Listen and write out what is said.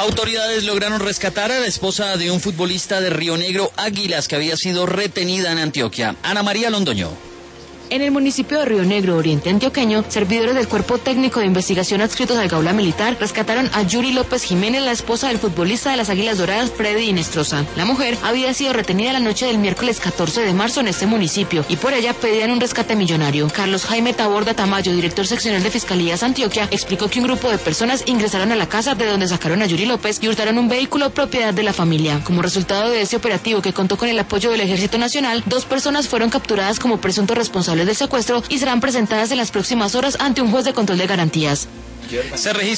Autoridades lograron rescatar a la esposa de un futbolista de Río Negro, Águilas, que había sido retenida en Antioquia. Ana María Londoño. En el municipio de Río Negro, oriente antioqueño, servidores del Cuerpo Técnico de Investigación adscritos al Gaula Militar rescataron a Yuri López Jiménez, la esposa del futbolista de las Águilas Doradas, Freddy Inestrosa. La mujer había sido retenida la noche del miércoles 14 de marzo en este municipio y por ella pedían un rescate millonario. Carlos Jaime Taborda Tamayo, director seccional de Fiscalías Antioquia, explicó que un grupo de personas ingresaron a la casa de donde sacaron a Yuri López y hurtaron un vehículo propiedad de la familia. Como resultado de este operativo, que contó con el apoyo del Ejército Nacional, 2 personas fueron capturadas como presuntos responsables del secuestro y serán presentadas en las próximas horas ante un juez de control de garantías. Se registra